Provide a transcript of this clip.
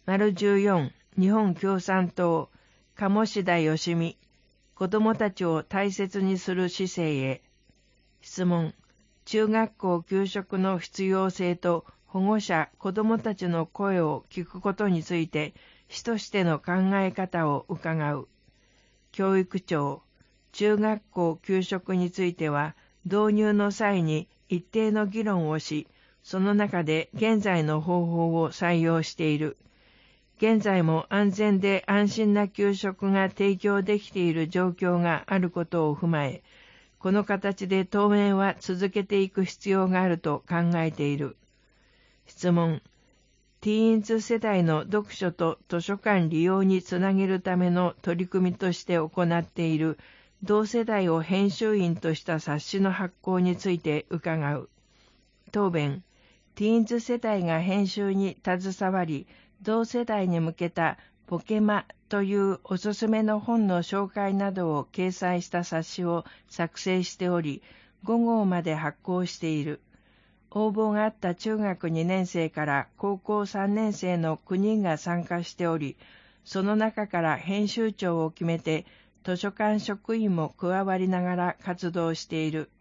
14日本共産党鴨志田義美子どもたちを大切にする姿勢へ。質問。中学校給食の必要性と保護者、子どもたちの声を聞くことについて、市としての考え方を伺う。教育長。中学校給食については、導入の際に一定の議論をし、その中で現在の方法を採用している。現在も安全で安心な給食が提供できている状況があることを踏まえ、この形で当面は続けていく必要があると考えている。質問。ティーンズ世代の読書と図書館利用につなげるための取り組みとして行っている同世代を編集員とした冊子の発行について伺う。答弁。ティーンズ世代が編集に携わり、同世代に向けたポケマというおすすめの本の紹介などを掲載した冊子を作成しており、5号まで発行している。応募があった中学2年生から高校3年生の9人が参加しており、その中から編集長を決めて、図書館職員も加わりながら活動している。